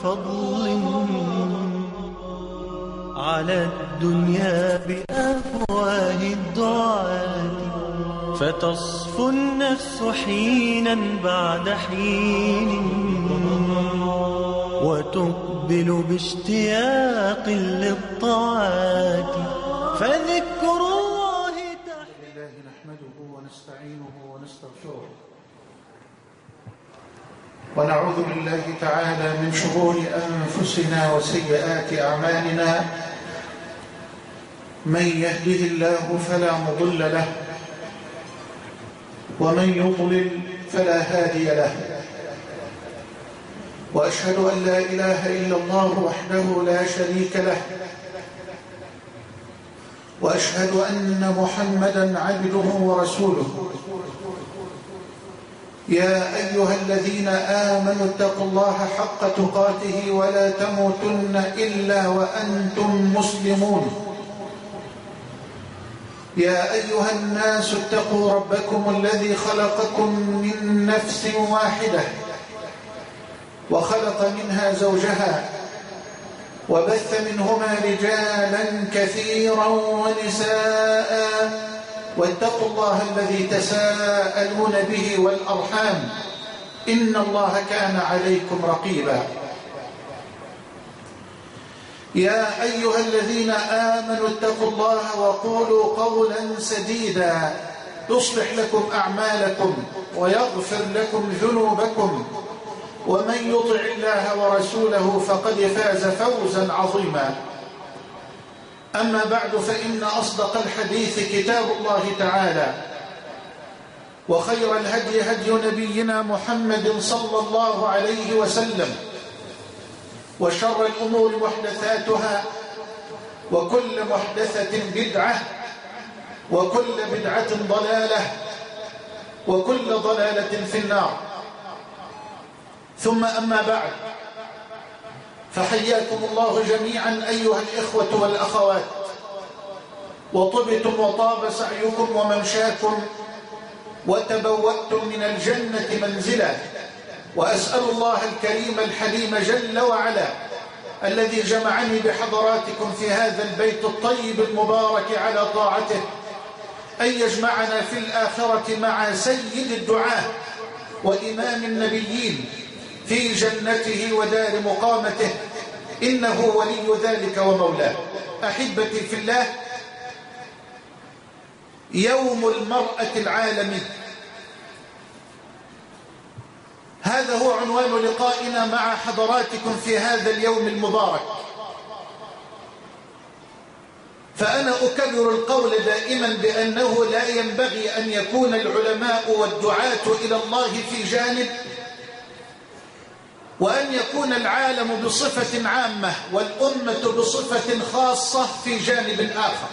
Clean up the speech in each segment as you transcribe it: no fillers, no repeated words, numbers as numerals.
فضل على الدنيا بأفواه الدعاة، فتصفو النفس حينا بعد حين وتقبل باشتياق للطاعات، فذكر الله لله نحمده ونستعينه ونستغفره ونعوذ بالله تعالى من شرور أنفسنا وسيئات أعمالنا، من يهده الله فلا مضل له ومن يضلل فلا هادي له، وأشهد أن لا إله إلا الله وحده لا شريك له، وأشهد أن محمدًا عبده ورسوله. يا أيها الذين آمنوا اتقوا الله حق تقاته ولا تموتن إلا وأنتم مسلمون. يا أيها الناس اتقوا ربكم الذي خلقكم من نفس واحدة وخلق منها زوجها وبث منهما رجالا كثيرا ونساء، واتقوا الله الذي تساءلون به والأرحام إن الله كان عليكم رقيبا. يا أيها الذين آمنوا اتقوا الله وقولوا قولا سديدا يصلح لكم أعمالكم ويغفر لكم ذنوبكم، ومن يطع الله ورسوله فقد فاز فوزا عظيما. أما بعد، فإن أصدق الحديث كتاب الله تعالى، وخير الهدي هدي نبينا محمد صلى الله عليه وسلم، وشر الأمور محدثاتها، وكل محدثة بدعة، وكل بدعة ضلالة، وكل ضلالة في النار. ثم أما بعد، فحياكم الله جميعا أيها الإخوة والأخوات، وطبتم وطاب سعيكم وممشاكم وتبوأتم من الجنة منزلا، وأسأل الله الكريم الحليم جل وعلا الذي جمعني بحضراتكم في هذا البيت الطيب المبارك على طاعته أن يجمعنا في الآخرة مع سيد الدعاة وإمام النبيين في جنته ودار مقامته، إنه ولي ذلك ومولاه. أحبتي في الله، يوم المرأة العالمي، هذا هو عنوان لقائنا مع حضراتكم في هذا اليوم المبارك. فأنا أكرر القول دائما بأنه لا ينبغي أن يكون العلماء والدعاة إلى الله في جانب، وأن يكون العالم بصفة عامة والأمة بصفة خاصة في جانب آخر.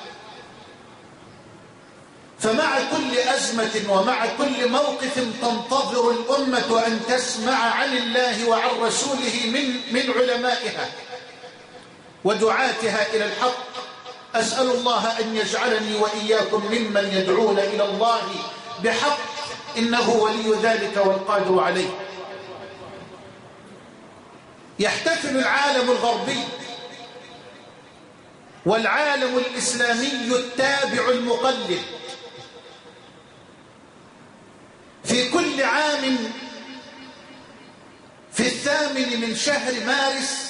فمع كل أزمة ومع كل موقف تنتظر الأمة أن تسمع عن الله وعن رسوله من علمائها ودعاتها إلى الحق. أسأل الله أن يجعلني وإياكم ممن يدعون إلى الله بحق، إنه ولي ذلك والقادر عليه. يحتفل العالم الغربي والعالم الإسلامي التابع المقلد في كل عام في 8 من شهر مارس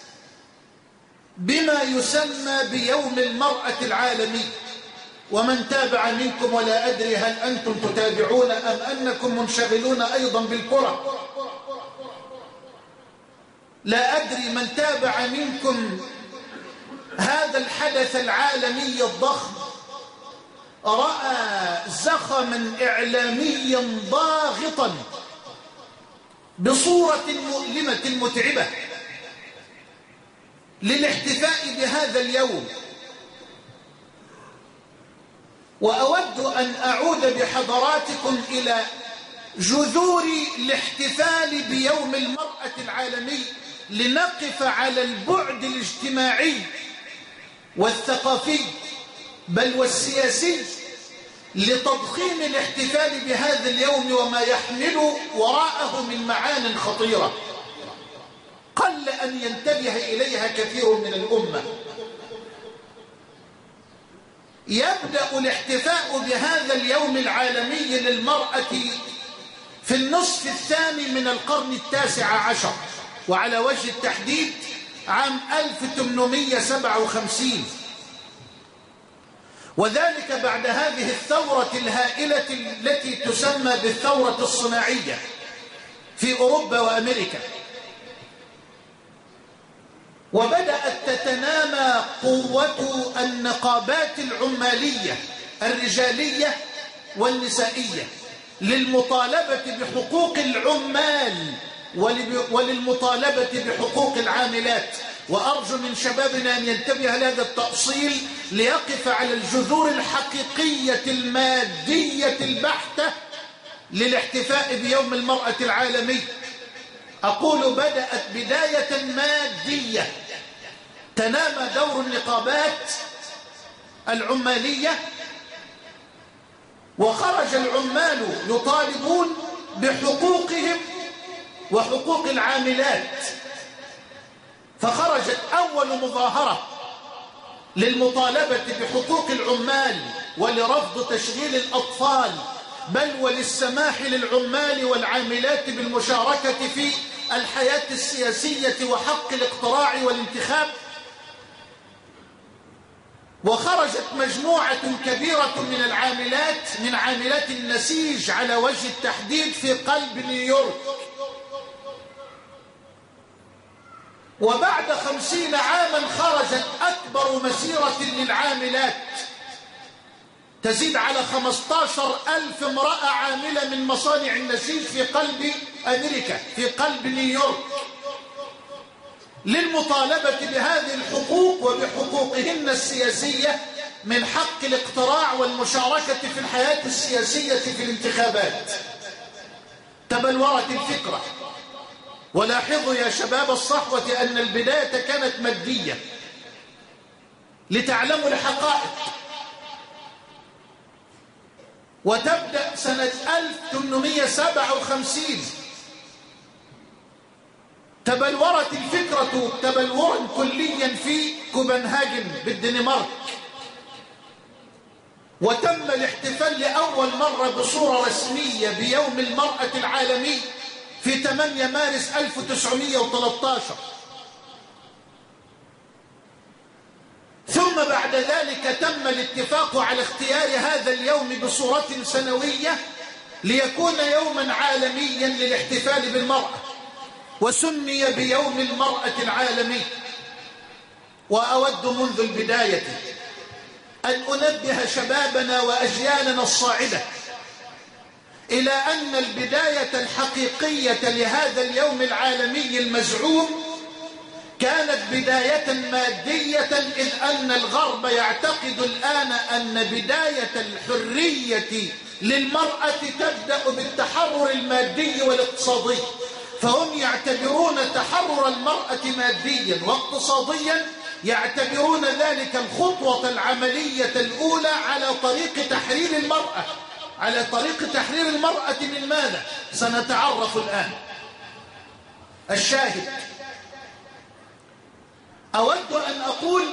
بما يسمى بيوم المرأة العالمي. ومن تابع منكم، ولا أدري هل أنتم تتابعون أم أنكم منشغلون أيضا بالكرة، لا أدري، من تابع منكم هذا الحدث العالمي الضخم رأى زخما إعلاميا ضاغطا بصورة مؤلمة متعبة للاحتفاء بهذا اليوم. وأود أن أعود بحضراتكم إلى جذور الاحتفال بيوم المرأة العالمي، لنقف على البعد الاجتماعي والثقافي بل والسياسي لتضخيم الاحتفال بهذا اليوم وما يحمل وراءه من معان خطيرة. قل أن ينتبه إليها كثير من الأمة. يبدأ الاحتفاء بهذا اليوم العالمي للمرأة في النصف الثاني من القرن 19، وعلى وجه التحديد عام 1857، وذلك بعد هذه الثورة الهائلة التي تسمى بالثورة الصناعية في أوروبا وأمريكا. وبدأت تتنامى قوة النقابات العمالية الرجالية والنسائية للمطالبة بحقوق العمال وللمطالبة بحقوق العاملات. وأرجو من شبابنا أن ينتبه لهذا التأصيل ليقف على الجذور الحقيقية المادية البحتة للاحتفاء بيوم المرأة العالمي. أقول بدأت بداية مادية، تنامى دور النقابات العمالية، وخرج العمال يطالبون بحقوقهم وحقوق العاملات. فخرجت أول مظاهرة للمطالبة بحقوق العمال ولرفض تشغيل الأطفال، بل وللسماح للعمال والعاملات بالمشاركة في الحياة السياسية وحق الاقتراع والانتخاب. وخرجت مجموعة كبيرة من العاملات من عاملات النسيج على وجه التحديد في قلب نيويورك. وبعد 50 عاما خرجت أكبر مسيرة للعاملات تزيد على 15,000 امرأة عاملة من مصانع النسيج في قلب أمريكا، في قلب نيويورك، للمطالبة بهذه الحقوق وبحقوقهن السياسية من حق الاقتراع والمشاركة في الحياة السياسية في الانتخابات. تبلورت الفكرة. ولاحظوا يا شباب الصحوة أن البداية كانت مادية لتعلموا الحقائق. وتبدأ سنة 1857 تبلورت الفكرة تبلورا كليا في كوبنهاجن بالدنمارك، وتم الاحتفال لأول مرة بصورة رسمية بيوم المرأة العالمي في 8 مارس 1913. ثم بعد ذلك تم الاتفاق على اختيار هذا اليوم بصورة سنوية ليكون يوما عالميا للاحتفال بالمرأة، وسمي بيوم المرأة العالمي. وأود منذ البداية أن أنبه شبابنا وأجيالنا الصاعدة إلى أن البداية الحقيقية لهذا اليوم العالمي المزعوم كانت بداية مادية، إذ أن الغرب يعتقد الآن أن بداية الحرية للمرأة تبدأ بالتحرر المادي والاقتصادي، فهم يعتبرون تحرر المرأة ماديا واقتصاديا، يعتبرون ذلك الخطوة العملية الأولى على طريق تحرير المرأة. على طريق تحرير المرأة من ماذا؟ سنتعرف الآن. الشاهد، أود أن أقول،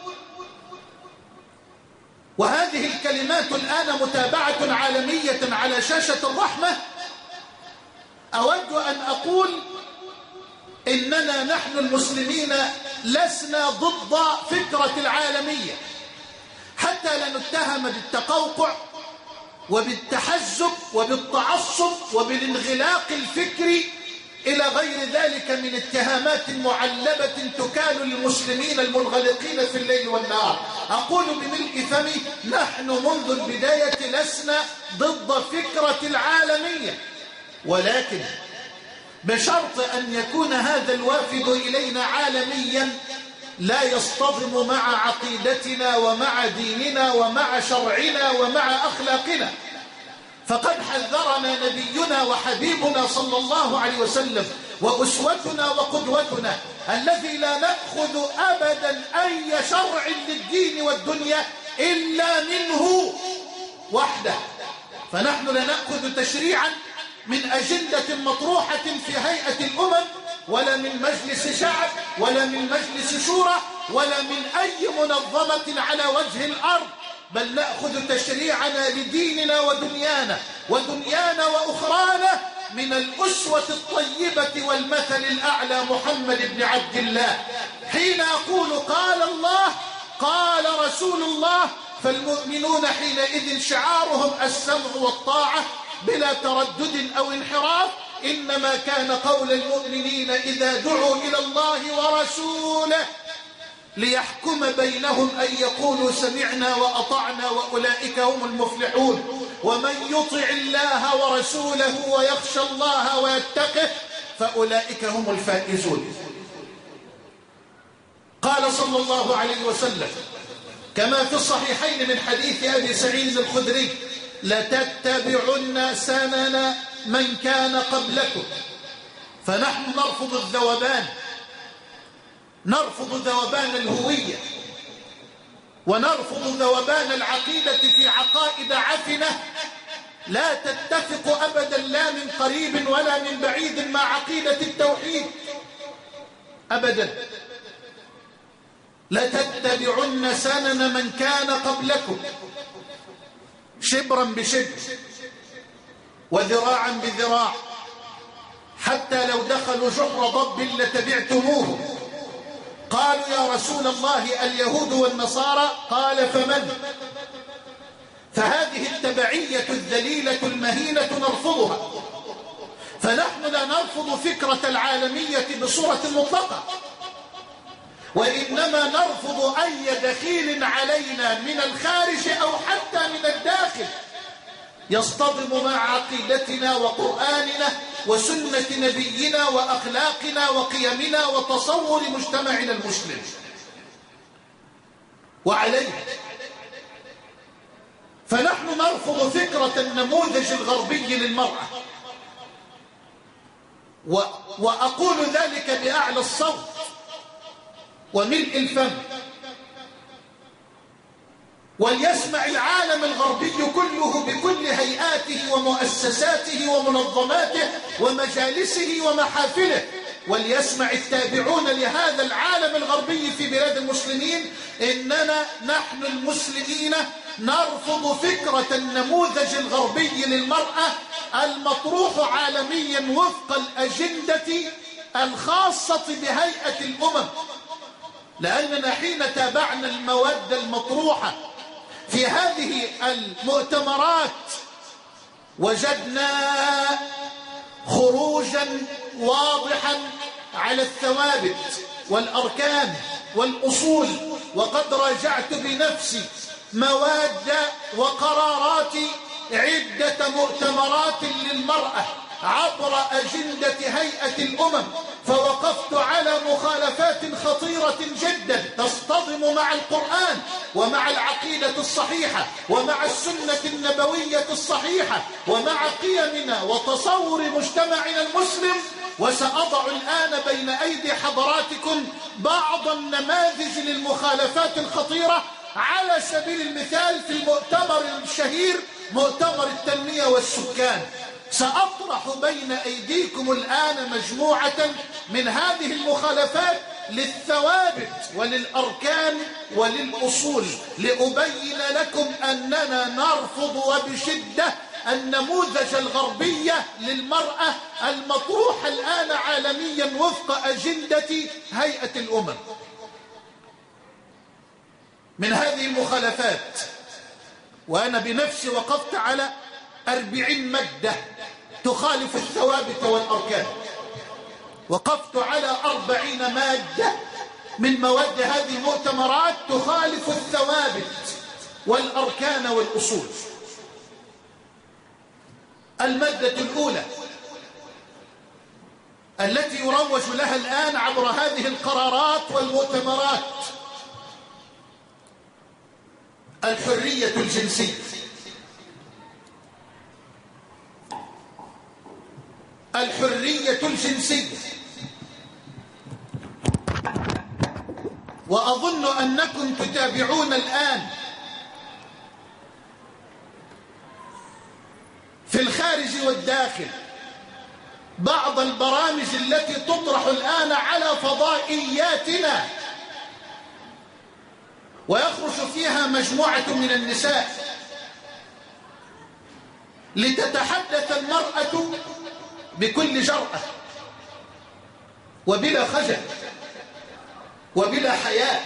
وهذه الكلمات الآن متابعة عالمية على شاشة الرحمة، أود أن أقول إننا نحن المسلمين لسنا ضد فكرة العالمية، حتى لا نتهم بالتقوقع وبالتحزب وبالتعصب وبالانغلاق الفكري إلى غير ذلك من اتهامات معلبة تكال للمسلمين المنغلقين في الليل والنهار. أقول بملء فمي نحن منذ البداية لسنا ضد فكرة العالمية، ولكن بشرط أن يكون هذا الوافد إلينا عالميا لا يصطدم مع عقيدتنا ومع ديننا ومع شرعنا ومع أخلاقنا. فقد حذرنا نبينا وحبيبنا صلى الله عليه وسلم وأسوتنا وقدوتنا الذي لا نأخذ أبدا أي شرع للدين والدنيا إلا منه وحده. فنحن لا نأخذ تشريعا من أجندة مطروحة في هيئة الأمم ولا من مجلس شعب ولا من مجلس شورى ولا من أي منظمة على وجه الأرض، بل نأخذ تشريعنا لديننا ودنيانا وأخرانا من الأسوة الطيبة والمثل الأعلى محمد بن عبد الله. حين أقول قال الله قال رسول الله، فالمؤمنون حينئذ شعارهم السمع والطاعة بلا تردد أو انحراف، إنما كان قول المؤمنين إذا دعوا إلى الله ورسوله ليحكم بينهم أن يقولوا سمعنا وأطعنا وأولئك هم المفلحون. ومن يطع الله ورسوله ويخشى الله ويتقه فأولئك هم الفائزون. قال صلى الله عليه وسلم كما في الصحيحين من حديث أبي سعيد الخدري: لتتبعن سنن من كان قبلكم. فنحن نرفض ذوبان الهوية، ونرفض ذوبان العقيدة في عقائد عفنة لا تتفق أبدا لا من قريب ولا من بعيد مع عقيدة التوحيد أبدا. لتتبعن سنن من كان قبلكم شبرا بشبر وذراعا بذراع، حتى لو دخلوا جحر ضب لتبعتموه. قالوا يا رسول الله اليهود والنصارى؟ قال فمن؟ فهذه التبعية الذليلة المهينة نرفضها. فنحن لا نرفض فكرة العالمية بصورة مطلقة، وإنما نرفض أي دخيل علينا من الخارج أو حتى من الداخل يصطدم مع عقيدتنا وقرآننا وسنة نبينا وأخلاقنا وقيمنا وتصور مجتمعنا المسلم. وعليه فنحن نرفض فكرة النموذج الغربي للمرأة، وأقول ذلك بأعلى الصوت وملء الفم، وليسمع العالم الغربي كله بكل هيئاته ومؤسساته ومنظماته ومجالسه ومحافله، وليسمع التابعون لهذا العالم الغربي في بلاد المسلمين إننا نحن المسلمين نرفض فكرة النموذج الغربي للمرأة المطروح عالميا وفق الأجندة الخاصة بهيئة الأمم. لأننا حين تابعنا المواد المطروحة في هذه المؤتمرات وجدنا خروجا واضحا على الثوابت والأركان والأصول، وقد راجعت بنفسي مواد وقرارات عدة مؤتمرات للمرأة عبر أجندة هيئة الأمم، فوقفت على مخالفات خطيرة جدا تصطدم مع القرآن ومع العقيدة الصحيحة ومع السنة النبوية الصحيحة ومع قيمنا وتصور مجتمعنا المسلم. وسأضع الآن بين أيدي حضراتكم بعض النماذج للمخالفات الخطيرة على سبيل المثال في المؤتمر الشهير مؤتمر التنمية والسكان. سأطرح بين أيديكم الآن مجموعة من هذه المخالفات للثوابت وللأركان وللأصول، لأبين لكم أننا نرفض وبشدة النموذج الغربي للمرأة المطروح الآن عالميا وفق أجندة هيئة الأمم. من هذه المخالفات، وأنا بنفسي وقفت على 40 مادة تخالف الثوابت والأركان، وقفت على 40 مادة من مواد هذه المؤتمرات تخالف الثوابت والأركان والأصول. المادة الأولى التي يروج لها الآن عبر هذه القرارات والمؤتمرات: الحرية الجنسية. الحرية الجنسية. وأظن أنكم تتابعون الآن في الخارج والداخل بعض البرامج التي تطرح الآن على فضائياتنا ويخرج فيها مجموعة من النساء لتتحدث المرأة بكل جرأة وبلا خجل وبلا حياء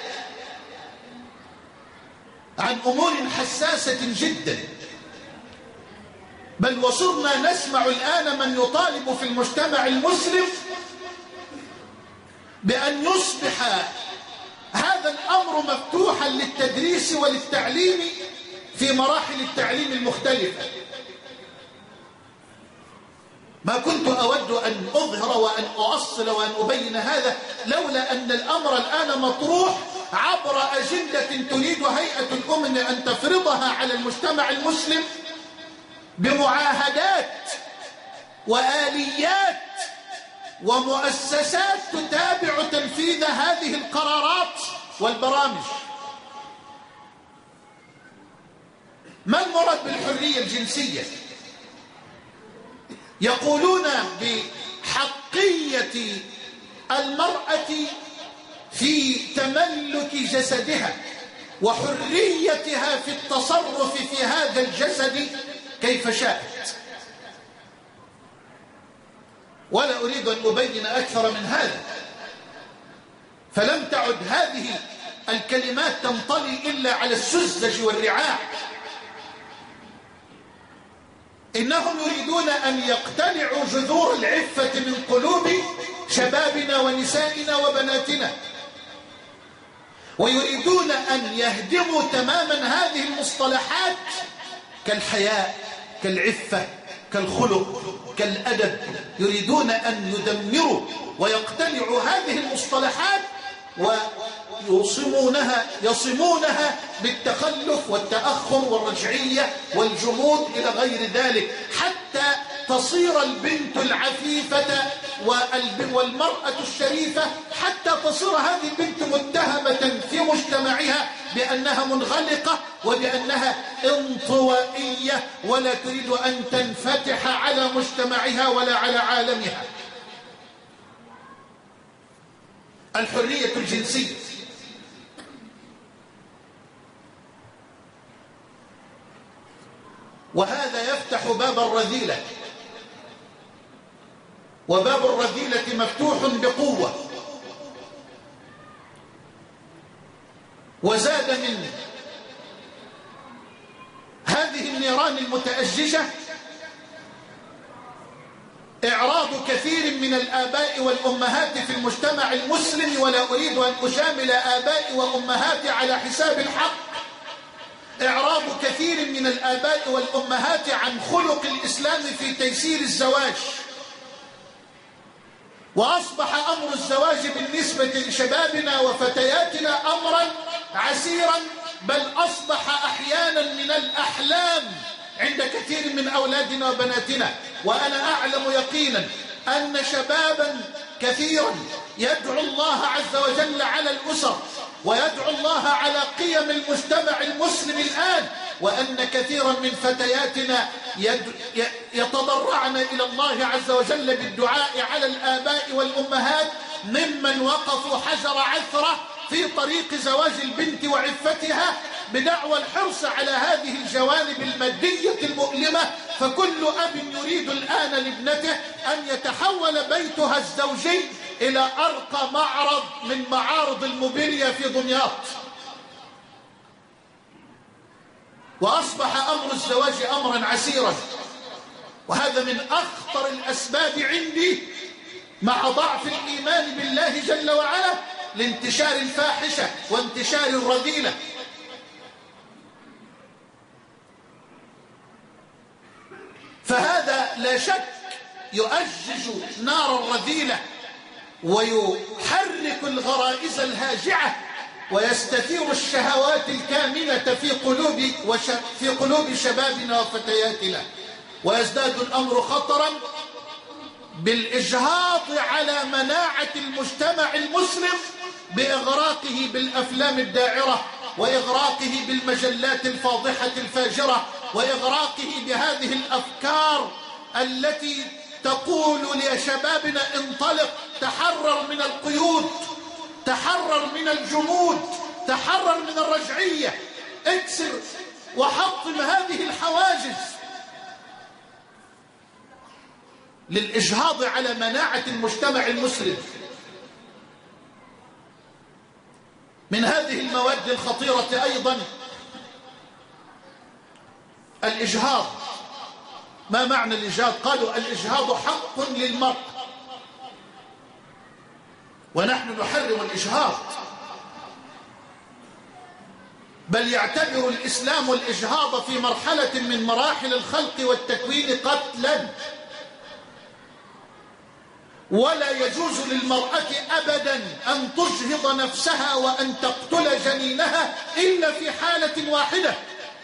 عن أمور حساسة جدا، بل وصرنا نسمع الآن من يطالب في المجتمع المسلم بأن يصبح هذا الأمر مفتوحا للتدريس وللتعليم في مراحل التعليم المختلفة. ما كنت أود أن أظهر وأن أؤصل وأن أبين هذا لولا أن الأمر الآن مطروح عبر أجندة تريد هيئة الأمم أن تفرضها على المجتمع المسلم بمعاهدات وآليات ومؤسسات تتابع تنفيذ هذه القرارات والبرامج. ما المراد بالحرية الجنسية؟ يقولون بحقية المرأة في تملك جسدها وحريتها في التصرف في هذا الجسد كيف شاءت، ولا أريد أن أبين أكثر من هذا، فلم تعد هذه الكلمات تنطلي إلا على السذج والرعاع. إنهم يريدون أن يقتلعوا جذور العفة من قلوب شبابنا ونسائنا وبناتنا، ويريدون أن يهدموا تماما هذه المصطلحات كالحياء، كالعفة، كالخلق، كالأدب. يريدون أن يدمروا ويقتلعوا هذه المصطلحات ويصمونها بالتخلف والتأخر والرجعية والجمود إلى غير ذلك، حتى تصير البنت العفيفة والمرأة الشريفة، حتى تصير هذه البنت متهمة في مجتمعها بأنها منغلقة وبأنها انطوائية ولا تريد أن تنفتح على مجتمعها ولا على عالمها. الحرية الجنسية وهذا يفتح باب الرذيلة، وباب الرذيلة مفتوح بقوة. وزاد من هذه النيران المتأججة إعراض كثير من الآباء والأمهات في المجتمع المسلم، ولا أريد أن أجامل آباء وأمهات على حساب الحق، إعراض كثير من الآباء والأمهات عن خلق الإسلام في تيسير الزواج. وأصبح أمر الزواج بالنسبة لشبابنا وفتياتنا أمرا عسيرا، بل أصبح أحيانا من الأحلام عند كثير من أولادنا وبناتنا. وأنا أعلم يقينا أن شبابا كثيرا يدعو الله عز وجل على الأسر ويدعو الله على قيم المجتمع المسلم الآن، وأن كثيرا من فتياتنا يتضرعن إلى الله عز وجل بالدعاء على الآباء والأمهات ممن وقفوا حجر عثرة في طريق زواج البنت وعفتها بدعوى الحرص على هذه الجوانب المادية المؤلمة. فكل أب يريد الآن لابنته أن يتحول بيتها الزوجي إلى أرقى معرض من معارض الموبيليا في دمياط. وأصبح أمر الزواج أمرا عسيرا، وهذا من أخطر الأسباب عندي مع ضعف الإيمان بالله جل وعلا لانتشار الفاحشة وانتشار الرذيلة. فهذا لا شك يؤجج نار الرذيلة ويحرك الغرائز الهاجعة ويستثير الشهوات الكامنة في قلوب شبابنا وفتياتنا. ويزداد الأمر خطرا بالإجهاض على مناعة المجتمع المسلم بإغراقه بالأفلام الداعرة، وإغراقه بالمجلات الفاضحة الفاجرة، وإغراقه بهذه الأفكار التي تقول لشبابنا انطلق، تحرر من القيود، تحرر من الجمود، تحرر من الرجعية، اكسر وحطم هذه الحواجز للإجهاض على مناعة المجتمع المسلم. من هذه المواد الخطيرة أيضا الإجهاض. ما معنى الإجهاض؟ قالوا الإجهاض حق للمرء، ونحن نحرم الإجهاض، بل يعتبر الإسلام الإجهاض في مرحلة من مراحل الخلق والتكوين قتلا، ولا يجوز للمرأة أبدا أن تجهض نفسها وأن تقتل جنينها إلا في حالة واحدة،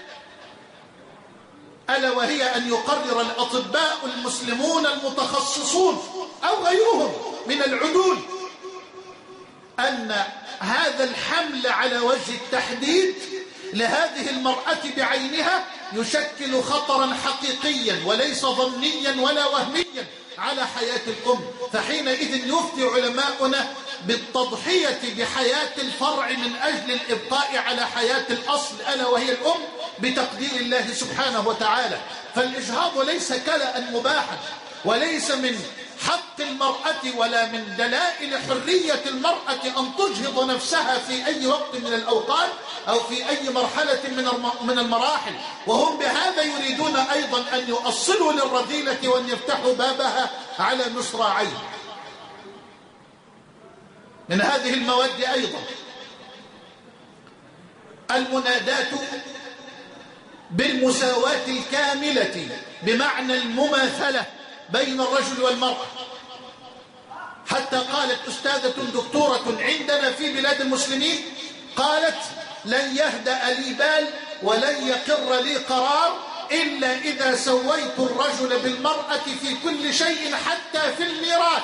ألا وهي أن يقرر الأطباء المسلمون المتخصصون أو غيرهم من العدول أن هذا الحمل على وجه التحديد لهذه المرأة بعينها يشكل خطرا حقيقيا وليس ظنيا ولا وهميا على حياة الأم، فحينئذ يفتي علماؤنا بالتضحية بحياة الفرع من أجل الإبقاء على حياة الأصل ألا وهي الأم بتقدير الله سبحانه وتعالى. فالإجهاض ليس كلأ مباحا، وليس من حق المرأة ولا من دلائل حرية المرأة أن تجهض نفسها في أي وقت من الأوقات أو في أي مرحلة من المراحل، وهم بهذا يريدون أيضا أن يؤصلوا للرذيلة وأن يفتحوا بابها على مصراعيه. من هذه المواد أيضا المنادات بالمساواة الكاملة بمعنى المماثلة بين الرجل والمرأة، حتى قالت أستاذة دكتورة عندنا في بلاد المسلمين، قالت لن يهدأ لي بال ولن يقر لي قرار إلا إذا سويت الرجل بالمرأة في كل شيء حتى في الميراث،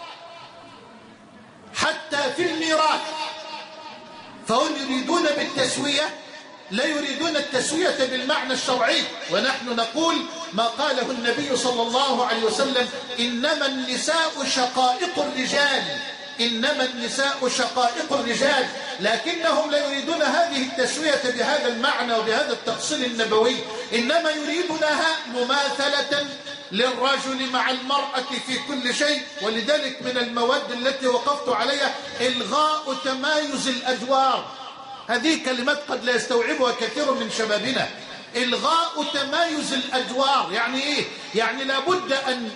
حتى في الميراث. فهم يريدون بالتسوية، لا يريدون التسوية بالمعنى الشرعي، ونحن نقول ما قاله النبي صلى الله عليه وسلم: إنما النساء شقائق الرجال، إنما النساء شقائق الرجال. لكنهم لا يريدون هذه التسوية بهذا المعنى وبهذا التفصيل النبوي، إنما يريدونها مماثلة للرجل مع المرأة في كل شيء. ولذلك من المواد التي وقفت عليها إلغاء تمايز الأدوار. هذه كلمات قد لا يستوعبها كثير من شبابنا. إلغاء تمايز الأدوار يعني إيه؟ يعني لابد أن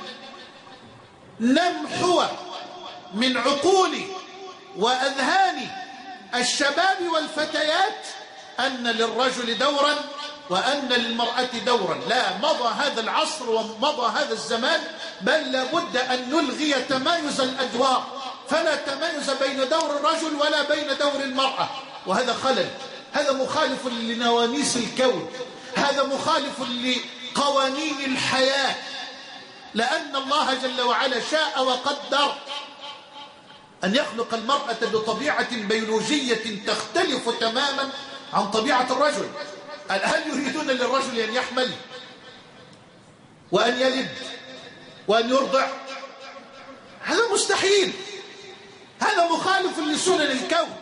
نمحو من عقول وأذهان الشباب والفتيات أن للرجل دورا وأن للمرأة دورا. لا، مضى هذا العصر ومضى هذا الزمان، بل لابد أن نلغي تمايز الأدوار، فلا تمايز بين دور الرجل ولا بين دور المرأة، وهذا خلل، هذا مخالف لنواميس الكون، هذا مخالف لقوانين الحياة، لأن الله جل وعلا شاء وقدر أن يخلق المرأة بطبيعة بيولوجية تختلف تماما عن طبيعة الرجل. هل يريدون للرجل أن يحمل وأن يلد وأن يرضع؟ هذا مستحيل، هذا مخالف لسنن الكون،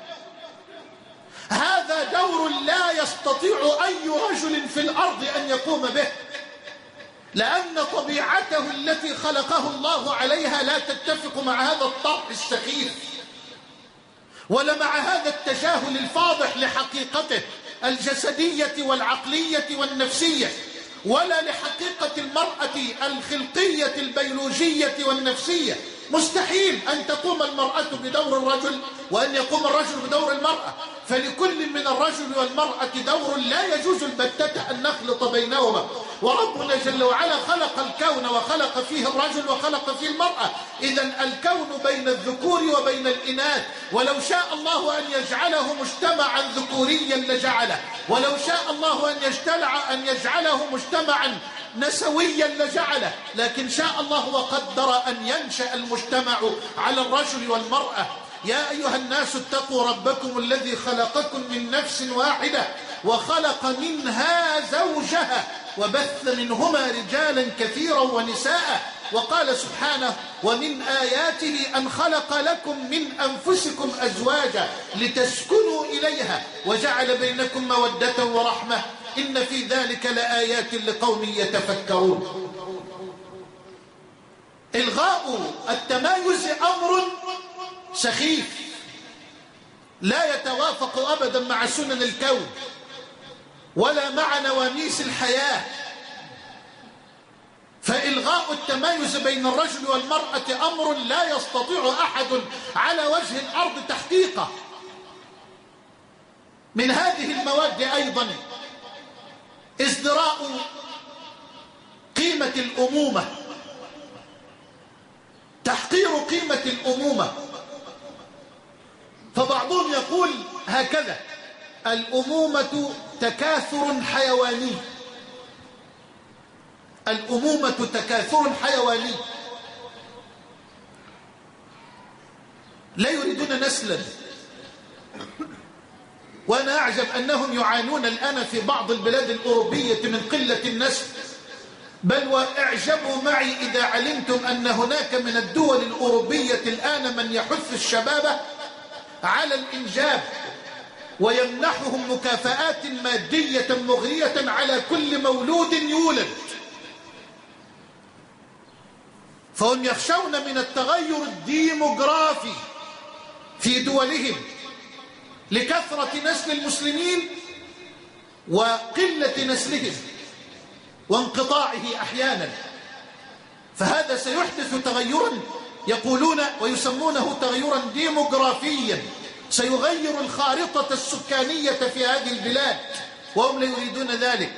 هذا دور لا يستطيع أي رجل في الأرض أن يقوم به، لأن طبيعته التي خلقه الله عليها لا تتفق مع هذا الطرح السخيف ولا مع هذا التجاهل الفاضح لحقيقته الجسدية والعقلية والنفسية، ولا لحقيقة المرأة الخلقية البيولوجية والنفسية. مستحيل أن تقوم المرأة بدور الرجل وأن يقوم الرجل بدور المرأة، فلكل من الرجل والمرأة دور لا يجوز البتة أن نخلط بينهما. وربنا جل وعلا خلق الكون وخلق فيه الرجل وخلق فيه المرأة، إذن الكون بين الذكور وبين الإناث، ولو شاء الله أن يجعله مجتمعا ذكوريا لجعله، ولو شاء الله أن يجعله مجتمعا نسويا لجعله، لكن شاء الله وقدر أن ينشأ المجتمع على الرجل والمرأة. يا أيها الناس اتقوا ربكم الذي خلقكم من نفس واحدة وخلق منها زوجها وبث منهما رجالا كثيرا ونساء، وقال سبحانه ومن آياته أن خلق لكم من أنفسكم أزواجا لتسكنوا إليها وجعل بينكم مودة ورحمة إن في ذلك لآيات لقوم يتفكرون. إلغاء التمايز أمر سخيف لا يتوافق أبدا مع سنن الكون ولا مع نواميس الحياة. فإلغاء التمايز بين الرجل والمرأة أمر لا يستطيع أحد على وجه الأرض تحقيقه. من هذه المواد أيضا ازدراء قيمة الأمومة، تحقير قيمة الأمومة. فبعضهم يقول هكذا: الأمومة تكاثر حيواني، الأمومة تكاثر حيواني، لا يريدون نسلا. وأنا أعجب أنهم يعانون الآن في بعض البلاد الأوروبية من قلة النسل، بل واعجبوا معي إذا علمتم أن هناك من الدول الأوروبية الآن من يحث الشباب على الإنجاب ويمنحهم مكافآت مادية مغرية على كل مولود يولد. فهم يخشون من التغير الديموغرافي في دولهم لكثرة نسل المسلمين وقلة نسلهم وانقطاعه أحيانا. فهذا سيحدث تغيرا يقولون ويسمونه تغيرا ديموغرافيا سيغير الخارطة السكانية في هذه البلاد، وهم لا يريدون ذلك.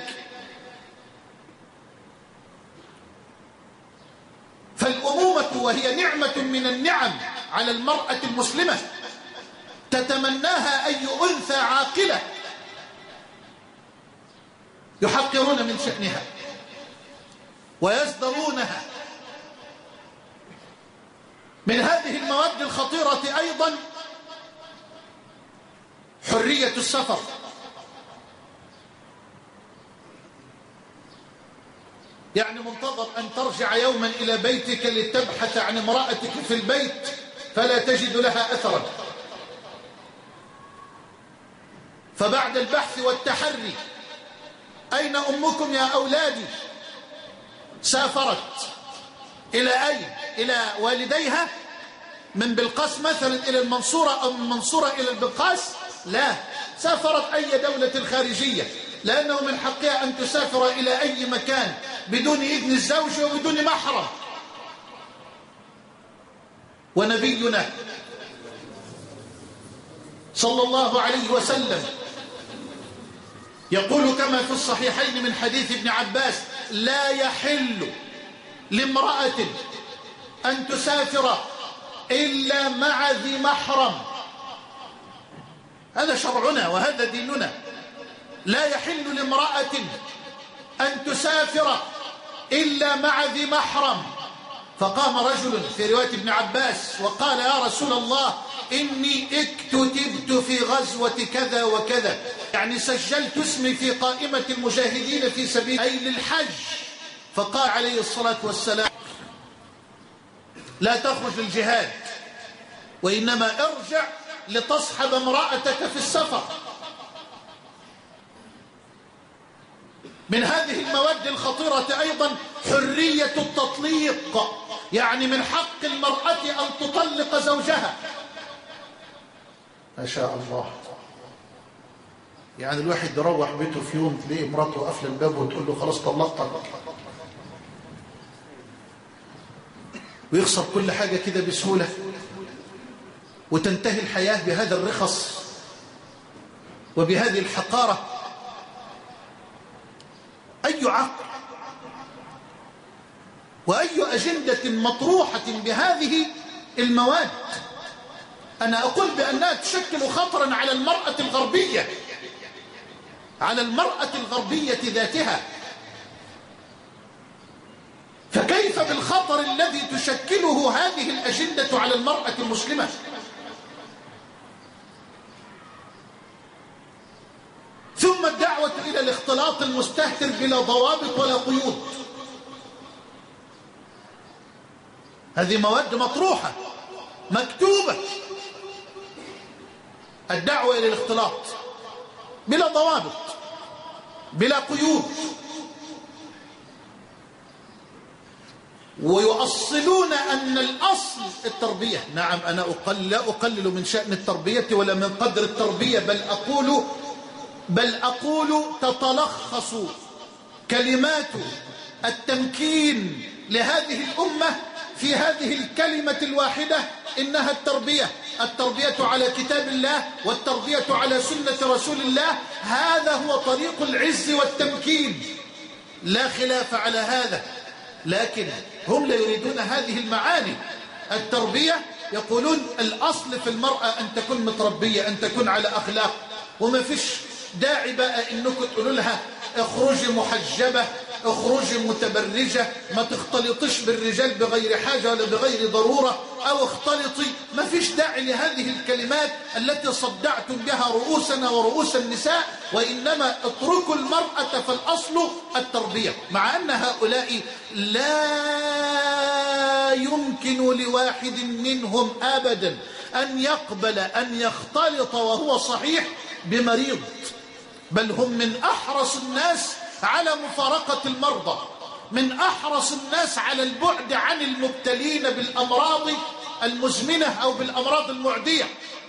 فالأمومة وهي نعمة من النعم على المرأة المسلمة تتمناها أي أنثى عاقلة، يحقرون من شأنها ويزدرونها. من هذه المواد الخطيرة أيضا حرية السفر. يعني منتظر أن ترجع يوما إلى بيتك لتبحث عن امرأتك في البيت فلا تجد لها أثرا، فبعد البحث والتحري أين أمكم يا أولادي؟ سافرت إلى أين؟ إلى والديها من بلقاس مثلا إلى المنصورة أو من المنصورة إلى البلقاس؟ لا، سافرت أي دولة خارجية، لأنه من حقها أن تسافر إلى أي مكان بدون إذن الزوج وبدون محرم. ونبينا صلى الله عليه وسلم يقول كما في الصحيحين من حديث ابن عباس: لا يحل لامرأة أن تسافر إلا مع ذي محرم. هذا شرعنا وهذا ديننا. لا يحل لامرأة أن تسافر إلا مع ذي محرم. فقام رجل في رواية ابن عباس وقال: يا رسول الله، إني اكتتبت في غزوة كذا وكذا، يعني سجلت اسمي في قائمة المجاهدين في سبيل أي للحج. فقال عليه الصلاة والسلام: لا تخرج الجهاد، وإنما ارجع لتصحب امرأتك في السفر. من هذه المواد الخطيرة أيضا حرية التطليق، يعني من حق المرأة أن تطلق زوجها. ما شاء الله، يعني الواحد يروح بيته في يوم تلاقي مراته قافله الباب وتقول له خلاص طلقتك، ويخسر كل حاجة كده بسهولة، وتنتهي الحياة بهذا الرخص وبهذه الحقارة. أي عقل وأي أجندة مطروحة بهذه المواد؟ أنا أقول بأنها تشكل خطرا على المرأة الغربية، على المرأة الغربية ذاتها. فكيف بالخطر الذي تشكله هذه الأجندة على المرأة المسلمة؟ ثم الدعوة إلى الاختلاط المستهتر بلا ضوابط ولا قيود. هذه مواد مطروحة مكتوبة. الدعوة إلى الاختلاط بلا ضوابط بلا قيود، ويؤصلون أن الأصل التربية. نعم، أنا لا أقلل من شأن التربية ولا من قدر التربية، بل أقول تتلخص كلمات التمكين لهذه الأمة في هذه الكلمة الواحدة، إنها التربية على كتاب الله والتربية على سنة رسول الله. هذا هو طريق العز والتمكين، لا خلاف على هذا. لكن هم لا يريدون هذه المعاني. التربية يقولون الأصل في المرأة أن تكون متربية، أن تكون على أخلاق، وما فيش داعي بقى إنكم تقولوا لها اخرجي محجبة، اخرجي متبرجة، ما تختلطش بالرجال بغير حاجة ولا بغير ضرورة، أو اختلطي. ما فيش داعي لهذه الكلمات التي صدعتم بها رؤوسنا ورؤوس النساء، وإنما اتركوا المرأة، فالأصل التربية. مع أن هؤلاء لا يمكن لواحد منهم أبدا أن يقبل أن يختلط وهو صحيح بمريض، بل هم من أحرص الناس على مفارقة المرضى، من أحرص الناس على البعد عن المبتلين بالأمراض المزمنة أو بالأمراض المعدية.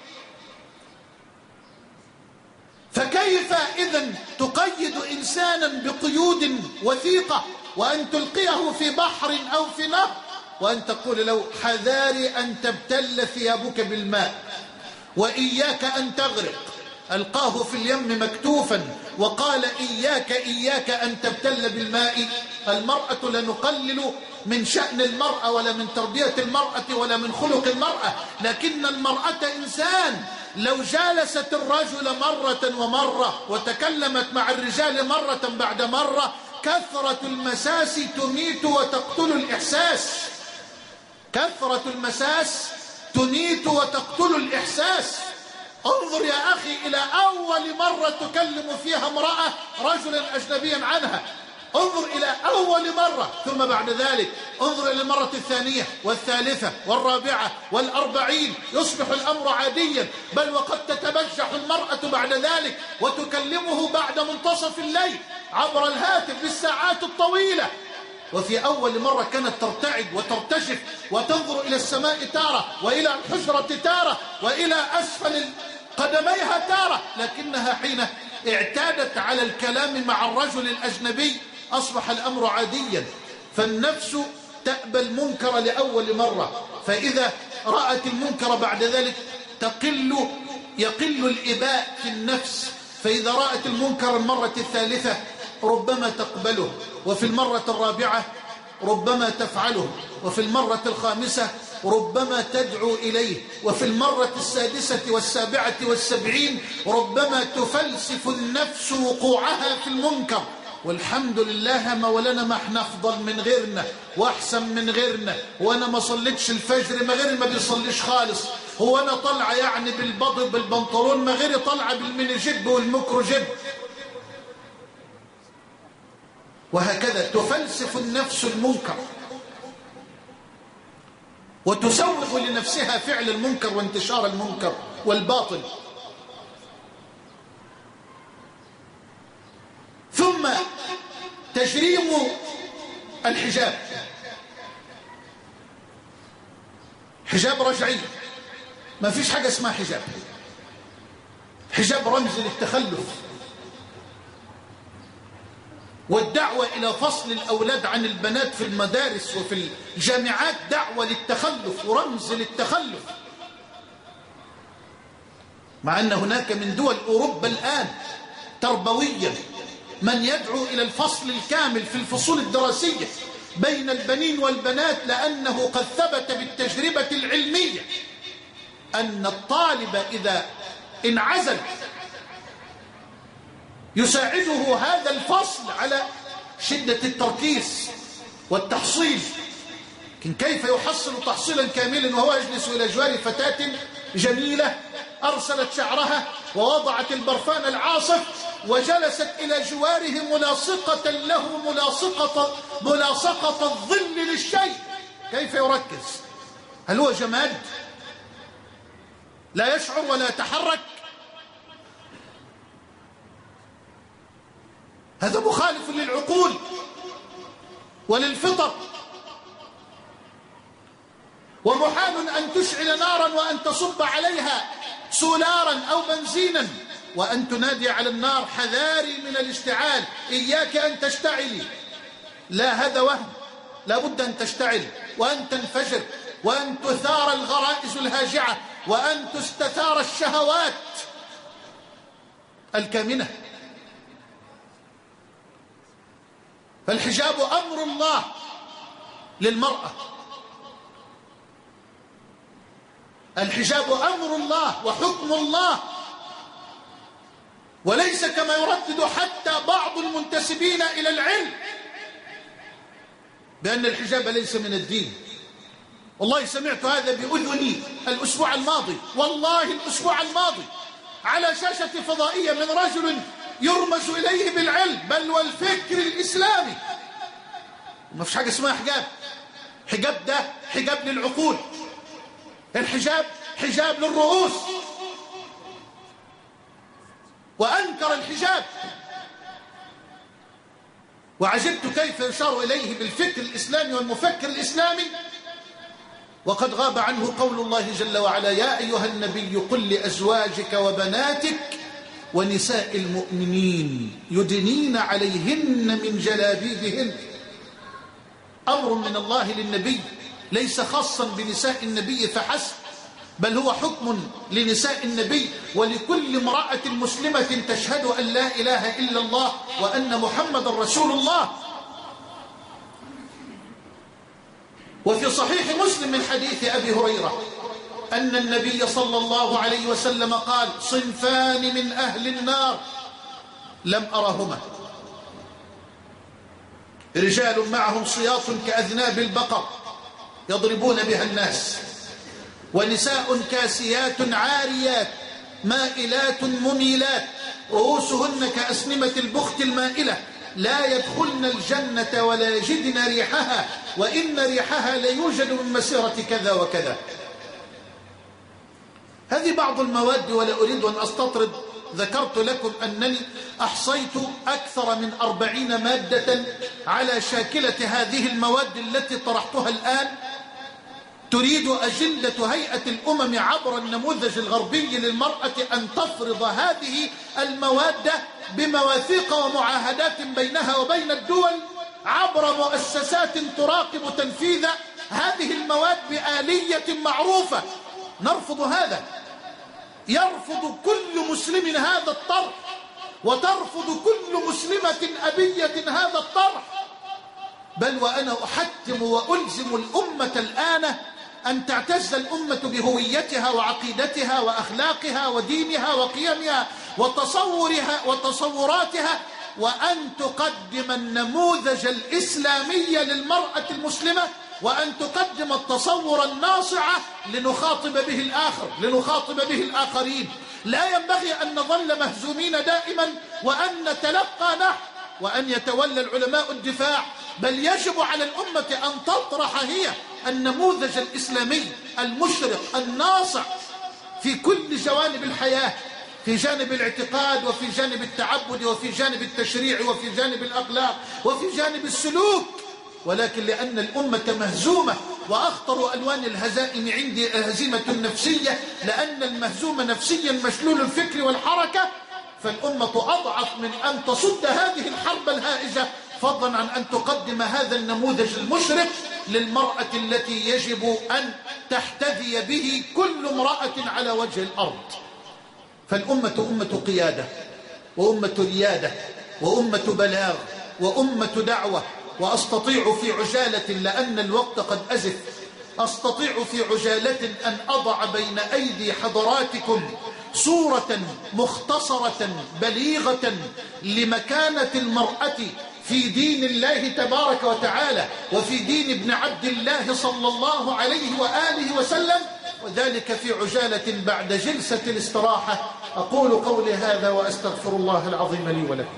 فكيف إذن تقيد إنسانا بقيود وثيقة وأن تلقيه في بحر أو في نهر وأن تقول له حذاري أن تبتل ثيابك بالماء وإياك أن تغرق؟ ألقاه في اليم مكتوفا وقال إياك أن تبتل بالماء. المرأة لا نقلل من شأن المرأة ولا من تربية المرأة ولا من خلق المرأة، لكن المرأة إنسان. لو جالست الرجل مرة ومرة وتكلمت مع الرجال مرة بعد مرة، كثرة المساس تميت وتقتل الإحساس. كثرة المساس تميت وتقتل الإحساس. انظر يا أخي إلى أول مرة تكلم فيها امرأة رجلا أجنبيا عنها، انظر إلى أول مرة، ثم بعد ذلك انظر إلى المرة الثانية والثالثة والرابعة والأربعين، يصبح الأمر عاديا، بل وقد تتبجح المرأة بعد ذلك وتكلمه بعد منتصف الليل عبر الهاتف بالساعات الطويلة. وفي أول مرة كانت ترتعد وترتجف وتنظر إلى السماء تارة وإلى الحجرة تارة وإلى أسفل قدميها تارة، لكنها حين اعتادت على الكلام مع الرجل الأجنبي أصبح الأمر عاديا. فالنفس تأبى المنكر لأول مرة، فإذا رأت المنكر بعد ذلك يقل الإباء في النفس، فإذا رأت المنكر المرة الثالثة ربما تقبله، وفي المرة الرابعة ربما تفعله، وفي المرة الخامسة ربما تدعو إليه، وفي المرة السادسة والسابعة والسبعين ربما تفلسف النفس وقوعها في المنكر. والحمد لله مولانا ما احنا أفضل من غيرنا وأحسن من غيرنا، وأنا ما صليتش الفجر ما غيري ما بيصليش خالص، هو أنا طلع يعني بالبضل بالبنطلون ما غيري طلع بالميني جيب والميكرو جيب. وهكذا تفلسف النفس المنكر وتسوغ لنفسها فعل المنكر وانتشار المنكر والباطل. ثم تجريم الحجاب، حجاب رجعي، ما فيش حاجة اسمها حجاب. حجاب رمز للتخلف، والدعوة إلى فصل الأولاد عن البنات في المدارس وفي الجامعات دعوة للتخلف ورمز للتخلف، مع أن هناك من دول أوروبا الآن تربويا من يدعو إلى الفصل الكامل في الفصول الدراسية بين البنين والبنات، لأنه قد ثبت بالتجربة العلمية أن الطالب إذا انعزل يساعده هذا الفصل على شدة التركيز والتحصيل. لكن كيف يحصل تحصيلا كاملا وهو يجلس إلى جوار فتاة جميلة أرسلت شعرها ووضعت البرفان العاصف وجلست إلى جواره ملاصقة له ملاصقة الظل للشيء؟ كيف يركز؟ هل هو جماد لا يشعر ولا يتحرك؟ هذا مخالف للعقول وللفطر. ومحال أن تشعل نارا وأن تصب عليها سولارا أو بنزينا وأن تنادي على النار حذاري من الاشتعال، إياك أن تشتعلي. لا، هذا وهم. لا بد أن تشتعل وأن تنفجر وأن تثار الغرائز الهاجعة وأن تستثار الشهوات الكامنة. فالحجاب أمر الله للمرأة، الحجاب أمر الله وحكم الله، وليس كما يردد حتى بعض المنتسبين إلى العلم بأن الحجاب ليس من الدين. والله سمعت هذا بأذني الأسبوع الماضي، والله الأسبوع الماضي، على شاشة فضائية من رجل يرمز إليه بالعلم بل والفكر الإسلامي. ما فيش حاجة اسمها حجاب. حجاب ده حجاب للعقول، الحجاب حجاب للرؤوس. وأنكر الحجاب، وعجبت كيف يشار إليه بالفكر الإسلامي والمفكر الإسلامي وقد غاب عنه قول الله جل وعلا: يا أيها النبي قل لأزواجك وبناتك ونساء المؤمنين يدنين عليهن من جلابيبهن. أمر من الله للنبي ليس خاصا بنساء النبي فحسب، بل هو حكم لنساء النبي ولكل امرأة مسلمة تشهد أن لا إله إلا الله وأن محمد رسول الله. وفي صحيح مسلم من حديث أبي هريرة أن النبي صلى الله عليه وسلم قال: صنفان من أهل النار لم أرهما، رجال معهم صياط كأذناب البقر يضربون بها الناس، ونساء كاسيات عاريات مائلات مميلات رؤوسهن كأسنمة البخت المائلة لا يدخلن الجنة ولا يجدن ريحها وإن ريحها ليوجد من مسيرة كذا وكذا. هذه بعض المواد ولا أريد أن أستطرد. ذكرت لكم أنني أحصيت أكثر من 40 مادة على شاكلة هذه المواد التي طرحتها الآن. تريد أجندة هيئة الأمم عبر النموذج الغربي للمرأة أن تفرض هذه المواد بمواثيق ومعاهدات بينها وبين الدول عبر مؤسسات تراقب تنفيذ هذه المواد بآلية معروفة. نرفض هذا. يرفض كل مسلم هذا الطرح، وترفض كل مسلمة أبية هذا الطرح. بل وأنا أحتم وألزم الأمة الآن أن تعتز الأمة بهويتها وعقيدتها وأخلاقها ودينها وقيمها وتصوراتها، وأن تقدم النموذج الإسلامي للمرأة المسلمة، وأن تقدم التصور الناصع لنخاطب به الآخر، لنخاطب به الآخرين. لا ينبغي أن نظل مهزومين دائما وأن نتلقى نحن وأن يتولى العلماء الدفاع، بل يجب على الأمة أن تطرح هي النموذج الإسلامي المشرق الناصع في كل جوانب الحياة، في جانب الاعتقاد وفي جانب التعبد وفي جانب التشريع وفي جانب الأخلاق وفي جانب السلوك. ولكن لأن الأمة مهزومة، وأخطر ألوان الهزائم عندي الهزيمة النفسية، لأن المهزوم نفسيا مشلول الفكر والحركة، فالأمة أضعف من أن تصد هذه الحرب الهائجة، فضلا عن أن تقدم هذا النموذج المشرق للمرأة التي يجب أن تحتذي به كل امرأة على وجه الأرض. فالأمة أمة قيادة، وأمة ريادة، وأمة بلاغ، وأمة دعوة. وأستطيع في عجالة، لأن الوقت قد أزف، أستطيع في عجالة أن أضع بين أيدي حضراتكم صورة مختصرة بليغة لمكانة المرأة في دين الله تبارك وتعالى وفي دين ابن عبد الله صلى الله عليه وآله وسلم، وذلك في عجالة بعد جلسة الاستراحة. أقول قولي هذا وأستغفر الله العظيم لي ولكم.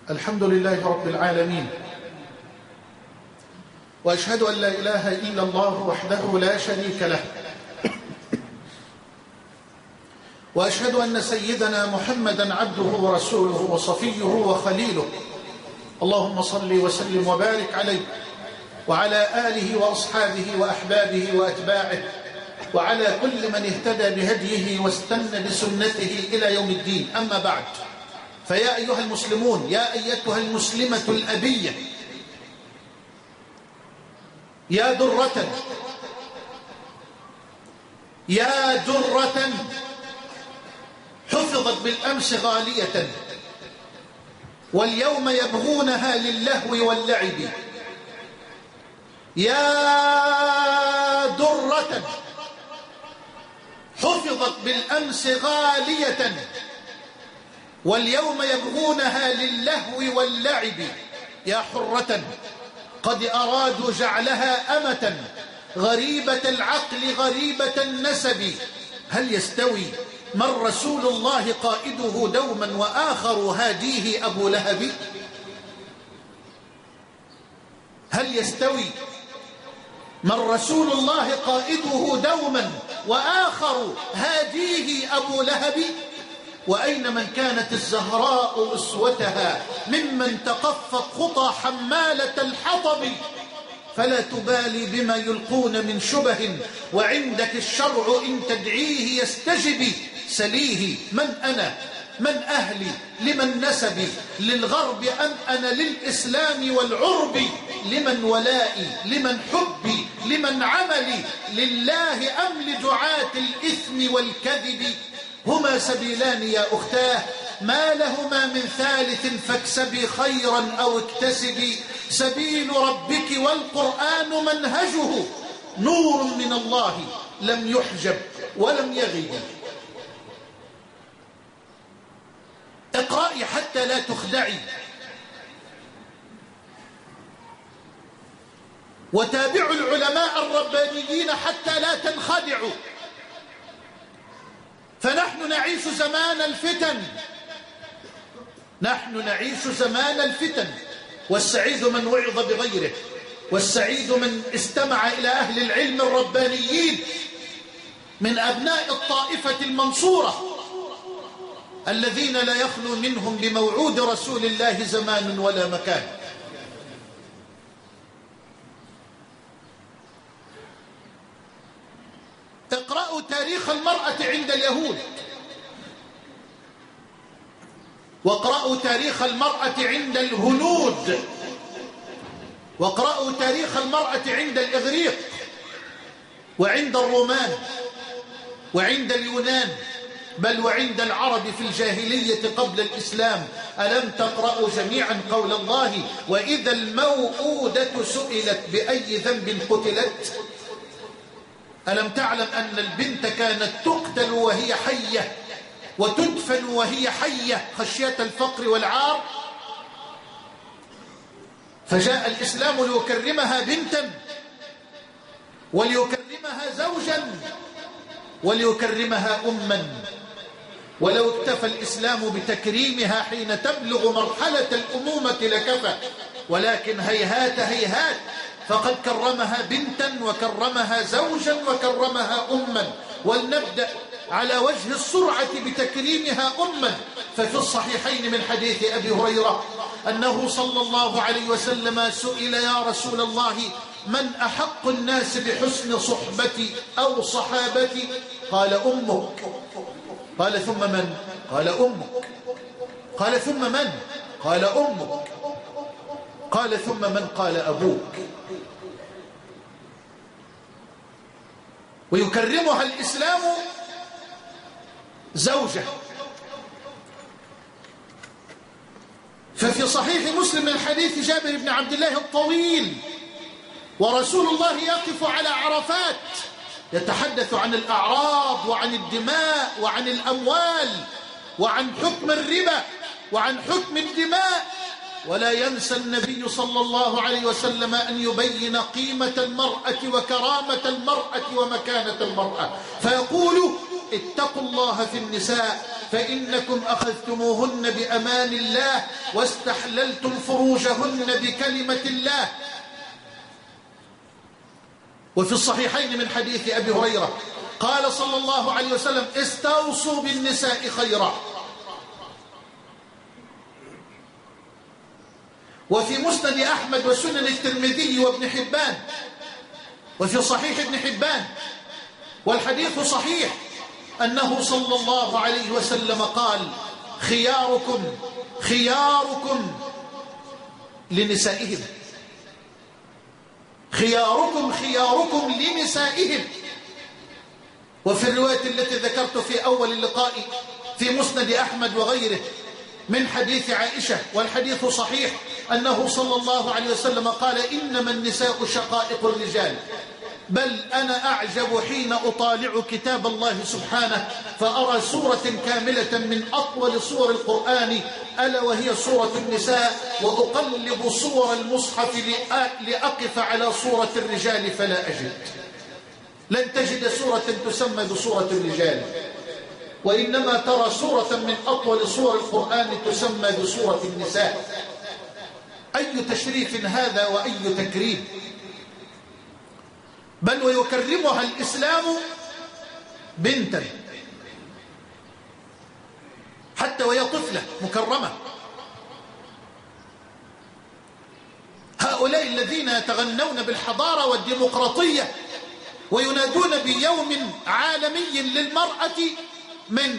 الحمد لله رب العالمين، وأشهد أن لا إله إلا الله وحده لا شريك له، وأشهد أن سيدنا محمدا عبده ورسوله وصفيه وخليله. اللهم صل وسلم وبارك عليه وعلى آله وأصحابه وأحبابه وأتباعه وعلى كل من اهتدى بهديه واستنى بسنته إلى يوم الدين. أما بعد، فيا أيها المسلمون، يا أيتها المسلمة الأبية، يا درة يا درة حفظت بالأمس غالية واليوم يبغونها للهو واللعب. يا درة حفظت بالأمس غالية واليوم يبغونها للهو واللعب. يا حرة قد أرادوا جعلها أمة غريبة العقل غريبة النسب. هل يستوي من رسول الله قائده دوما وآخر هاديه أبو لهب؟ هل يستوي من رسول الله قائده دوما وآخر هاديه أبو لهب؟ وأين من كانت الزهراء أسوتها ممن تقفت خطى حمالة الحطب؟ فلا تبالي بما يلقون من شبه وعندك الشرع إن تدعيه يستجب. سليه من أنا، من أهلي، لمن نسبي، للغرب أم أنا للإسلام والعرب؟ لمن ولائي، لمن حبي، لمن عملي، لله أم لدعاة الإثم والكذب؟ هما سبيلان يا أختاه ما لهما من ثالث، فاكسبي خيرا أو اكتسبي. سبيل ربك والقرآن منهجه نور من الله لم يحجب ولم يغيب. اقرأي حتى لا تخدعي، وتابعوا العلماء الربانيين حتى لا تنخدعوا، فنحن نعيش زمان الفتن، نحن نعيش زمان الفتن. والسعيد من وعظ بغيره، والسعيد من استمع إلى أهل العلم الربانيين من أبناء الطائفة المنصورة الذين لا يخلو منهم بموعود رسول الله زمان ولا مكان. اقرأوا تاريخ المرأة عند اليهود، واقرأوا تاريخ المرأة عند الهنود، واقرأوا تاريخ المرأة عند الإغريق وعند الرومان وعند اليونان، بل وعند العرب في الجاهلية قبل الإسلام. ألم تقرأوا جميعا قول الله وإذا الموءودة سئلت بأي ذنب قتلت؟ ألم تعلم أن البنت كانت تقتل وهي حية وتدفن وهي حية خشية الفقر والعار؟ فجاء الإسلام ليكرمها بنتا وليكرمها زوجا وليكرمها أما. ولو اكتفى الإسلام بتكريمها حين تبلغ مرحلة الأمومة لكفى، ولكن هيهات هيهات، فقد كرمها بنتا وكرمها زوجا وكرمها أما. ولنبدأ على وجه السرعة بتكريمها أما. ففي الصحيحين من حديث أبي هريرة أنه صلى الله عليه وسلم سئل يا رسول الله من أحق الناس بحسن صحبتي أو صحابتي؟ قال أمك. قال ثم من؟ قال أمك. قال ثم من؟ قال أمك. قال ثم من؟ قال أبوك. ويكرمها الإسلام زوجة. ففي صحيح مسلم من حديث جابر بن عبد الله الطويل ورسول الله يقف على عرفات يتحدث عن الأعراض وعن الدماء وعن الأموال وعن حكم الربا وعن حكم الدماء، ولا ينسى النبي صلى الله عليه وسلم أن يبين قيمة المرأة وكرامة المرأة ومكانة المرأة، فيقول اتقوا الله في النساء فإنكم أخذتموهن بأمان الله واستحللتم فروجهن بكلمة الله. وفي الصحيحين من حديث أبي هريرة قال صلى الله عليه وسلم: استوصوا بالنساء خيرا. وفي مسند أحمد وسنن الترمذي وابن حبان، وفي صحيح ابن حبان، والحديث صحيح، أنه صلى الله عليه وسلم قال: خياركم لنسائهم، خياركم لنسائهم. وفي الرواية التي ذكرت في أول اللقاء في مسند أحمد وغيره من حديث عائشة، والحديث صحيح، أنه صلى الله عليه وسلم قال: إنما النساء شقائق الرجال، بل أنا أعجب حين أطالع كتاب الله سبحانه فأرى سورة كاملة من أطول سور القرآن ألا وهي سورة النساء، وأقلب صور المصحف لأقف على سورة الرجال فلا أجد. لن تجد سورة تسمى بسورة الرجال، وإنما ترى سورة من أطول سور القرآن تسمى بسورة النساء. أي تشريف هذا وأي تكريم! بل ويكرمها الإسلام بنتا حتى وهي طفلة مكرمة. هؤلاء الذين يتغنون بالحضارة والديمقراطية وينادون بيوم عالمي للمرأة من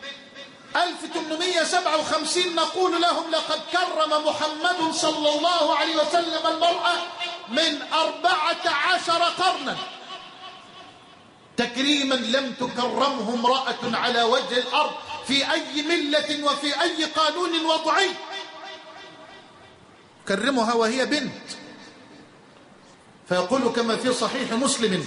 1857 نقول لهم: لقد كرم محمد صلى الله عليه وسلم المرأة من 14 قرنا تكريما لم تكرمه امرأة على وجه الأرض في أي ملة وفي أي قانون وضعي. كرمها وهي بنت. فيقول كما في صحيح مسلم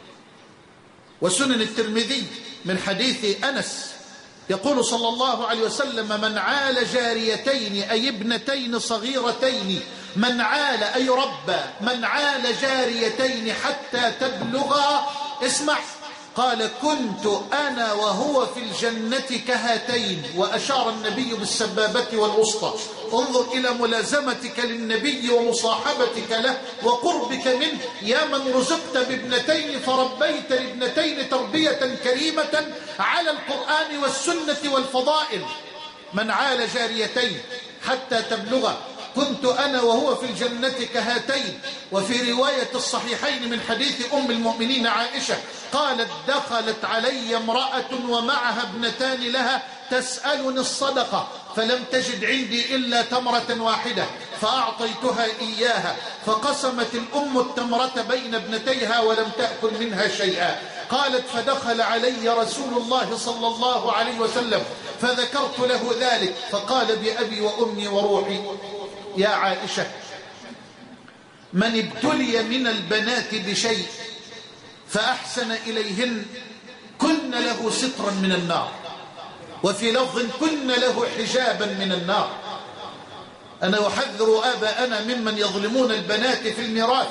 وسنن الترمذي من حديث أنس، يقول صلى الله عليه وسلم: من عال جاريتين أي ابنتين صغيرتين، من عال أي ربى، من عال جاريتين حتى تبلغا، اسمع، قال: كنت أنا وهو في الجنة كهاتين. وأشار النبي بالسبابة والوسطى. انظر إلى ملازمتك للنبي ومصاحبتك له وقربك منه، يا من رزقت بابنتين فربيت لابنتين تربية كريمة على القرآن والسنة والفضائل. من عال جاريتين حتى تبلغ كنت أنا وهو في الجنة كهاتين. وفي رواية الصحيحين من حديث أم المؤمنين عائشة قالت: دخلت علي امرأة ومعها ابنتان لها تسألني الصدقة، فلم تجد عندي إلا تمرة واحدة فأعطيتها إياها، فقسمت الأم التمرة بين ابنتيها ولم تأكل منها شيئا. قالت: فدخل علي رسول الله صلى الله عليه وسلم فذكرت له ذلك، فقال: بأبي وأمي وروحي يا عائشة، من ابتلي من البنات بشيء فأحسن إليهن كن له سترا من النار، وفي لفظ كن له حجابا من النار. أنا أحذر آباءنا ممن يظلمون البنات في الميراث،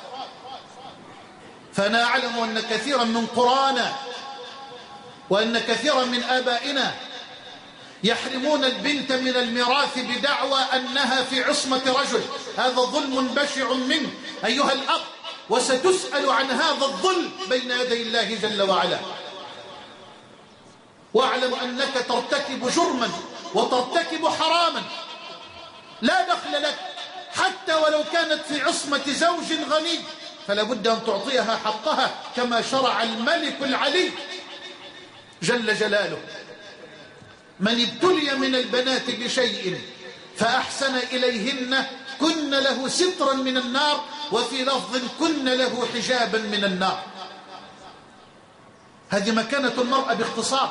فأنا أعلم أن كثيرا من قرانا وأن كثيرا من آبائنا يحرمون البنت من الميراث بدعوى أنها في عصمة رجل. هذا ظلم بشع منه أيها الأب، وستسأل عن هذا الظلم بين يدي الله جل وعلا. واعلم أنك ترتكب جرما وترتكب حراما لا دخل لك، حتى ولو كانت في عصمة زوج غني فلا بد أن تعطيها حقها كما شرع الملك العلي جل جلاله. من ابتلي من البنات بشيء فأحسن إليهن كن له سترا من النار، وفي لفظ كن له حجابا من النار. هذه مكانة المرأة باختصار،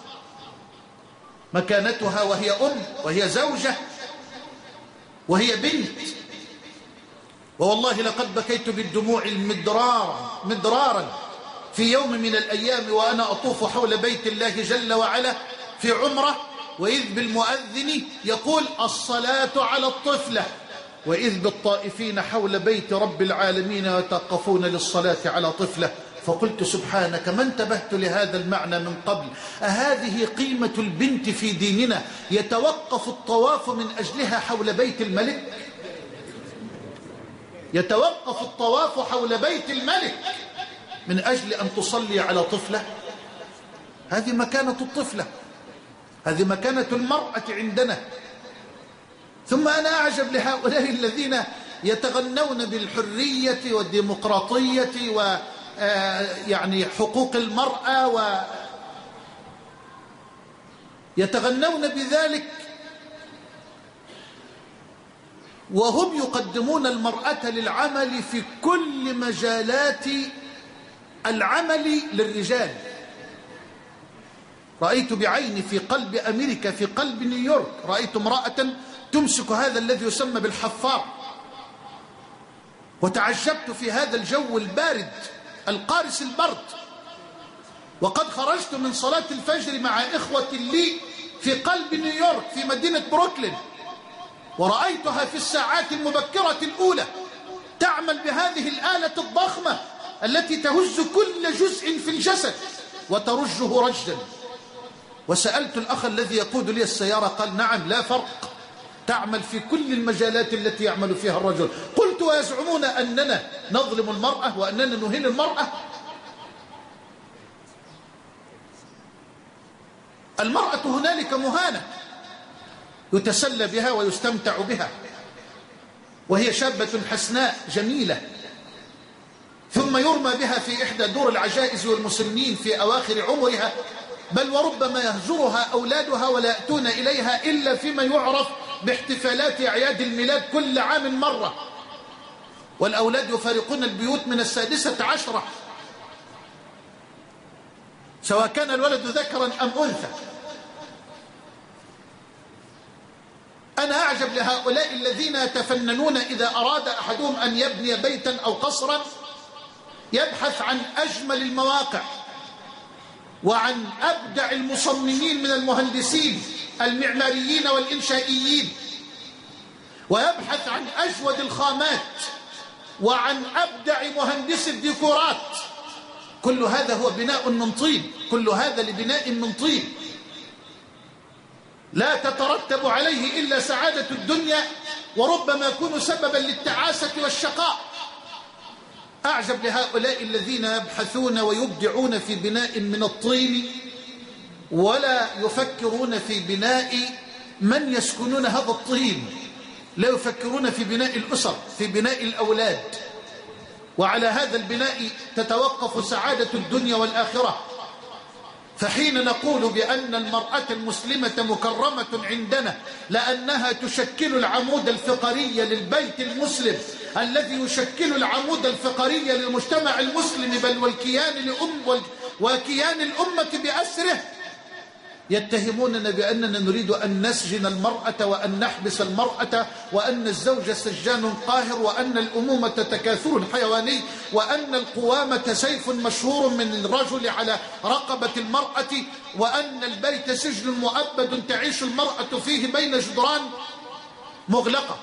مكانتها وهي أم وهي زوجة وهي بنت. ووالله لقد بكيت بالدموع مدرارا في يوم من الأيام وأنا أطوف حول بيت الله جل وعلا في عمرة، وإذ بالمؤذن يقول: الصلاة على الطفلة، وإذ بالطائفين حول بيت رب العالمين يتوقفون للصلاة على طفلة. فقلت سبحانك، ما انتبهت لهذا المعنى من قبل. أهذه قيمة البنت في ديننا يتوقف الطواف من أجلها حول بيت الملك؟ يتوقف الطواف حول بيت الملك من أجل أن تصلي على طفلة؟ هذه مكانة الطفلة، هذه مكانة المرأة عندنا. ثم أنا أعجب لهؤلاء الذين يتغنون بالحرية والديمقراطية ويعني حقوق المرأة، ويتغنون بذلك وهم يقدمون المرأة للعمل في كل مجالات العمل للرجال. رأيت بعيني في قلب أمريكا، في قلب نيويورك، رأيت امرأة تمسك هذا الذي يسمى بالحفار، وتعجبت في هذا الجو البارد القارس البرد، وقد خرجت من صلاة الفجر مع إخوة لي في قلب نيويورك في مدينة بروكلين، ورأيتها في الساعات المبكرة الأولى تعمل بهذه الآلة الضخمة التي تهز كل جزء في الجسد وترجه رجدا. وسألت الأخ الذي يقود لي السيارة، قال نعم لا فرق، تعمل في كل المجالات التي يعمل فيها الرجل. قلت ويزعمون أننا نظلم المرأة وأننا نهين المرأة؟ المرأة هنالك مهانة يتسلى بها ويستمتع بها وهي شابة حسناء جميلة، ثم يرمى بها في إحدى دور العجائز والمسنين في أواخر عمرها، بل وربما يهجرها أولادها ولا يأتون إليها إلا فيما يعرف باحتفالات أعياد الميلاد كل عام مرة، والأولاد يفارقون البيوت من 16 سواء كان الولد ذكرا أم أنثى. أنا أعجب لهؤلاء الذين يتفننون إذا أراد أحدهم أن يبني بيتا أو قصرا يبحث عن أجمل المواقع وعن أبدع المصممين من المهندسين المعماريين والإنشائيين، ويبحث عن أجود الخامات وعن أبدع مهندس الديكورات. كل هذا هو بناء من طين، كل هذا لبناء من طين لا تترتب عليه إلا سعادة الدنيا، وربما يكون سببا للتعاسة والشقاء. أعجب لهؤلاء الذين يبحثون ويبدعون في بناء من الطين ولا يفكرون في بناء من يسكنون هذا الطين، لا يفكرون في بناء الأسر، في بناء الأولاد، وعلى هذا البناء تتوقف سعادة الدنيا والآخرة. فحين نقول بأن المرأة المسلمة مكرمة عندنا لأنها تشكل العمود الفقري للبيت المسلم الذي يشكل العمود الفقري للمجتمع المسلم بل وكيان الأمة بأسره، يتهموننا بأننا نريد أن نسجن المرأة وأن نحبس المرأة وأن الزوج سجان قاهر وأن الأمومة تكاثر حيواني وأن القوامة سيف مشهور من الرجل على رقبة المرأة وأن البيت سجن مؤبد تعيش المرأة فيه بين جدران مغلقة.